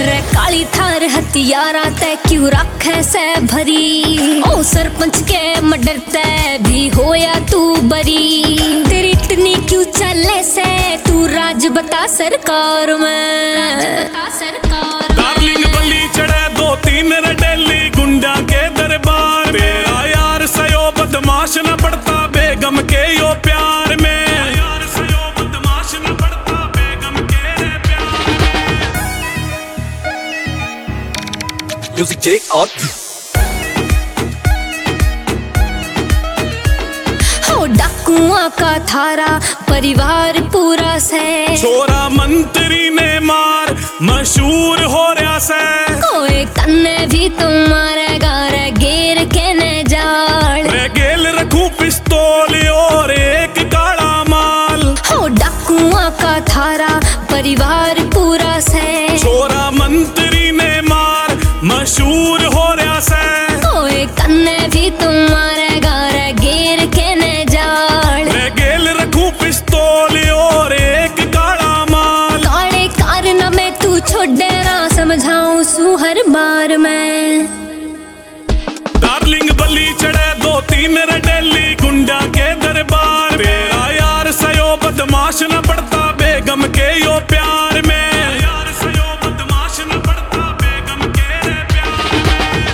रे काली थार हथियारा ते क्यों रखे से भरी। ओ सरपंच के मर्डर ते भी होया तू बरी। तेरी इतनी क्यों चले से तू राज बता सरकार में। डार्लिंग बली चढ़े 2-3 रडेली गुंडा के दरबार। तेरा यार सयो बदमाश न पड़ता बेगम के यो प्यार में। यार सयो बदमाश न पड़ता बेगम के प्यार में। म्यूजिक चेक और डाकुआ का थारा परिवार पूरा से। छोरा मंत्री ने मार मशहूर हो रहा से। कोई कन्ने भी तुम्हारे गारे गेर के ने जाड़। रे गेल रखूं पिस्तौल और एक काला माल। हो डाकुआ का थारा परिवार पूरा से। छोरा मंत्री ने मार मशहूर हो रहा से। कोई कन्ने भी तुम्हारे गारे गेर के ने जाड़। रे गेल रखूं पिस्तौल और एक काला माल। काले कारना में तू छोड़े ना समझाऊं सू हर बार में। डार्लिंग बली चढ़े 2-3 रडेली गुंडा के दरबार। तेरा यार सयो बदमाश न पड़ता बेगम के यो प्यार में। यार सयो बदमाश न पड़ता बेगम के प्यार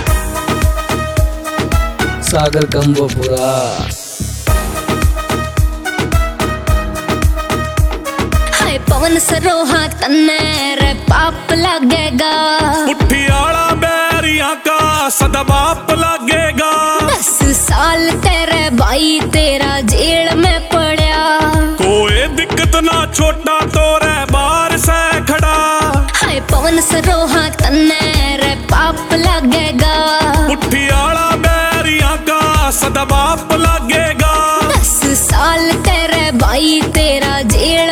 में। सागर कंबोपुरा। हाय पवन सरोहा तन्ने रे पाप लगेगा। पुठियाला बैरिया का सदा बाप लगेगा। 10 साल तेरे भाई तेरा जेल में पड़ा। कोई दिक्कत ना छोटा तो रे बाहर से खड़ा। हाय पवन सरोहा तन्ने रे पाप लगेगा। पुठियाला बैरिया का सदा बाप लगेगा। 10 साल तेरे भाई तेरा जेल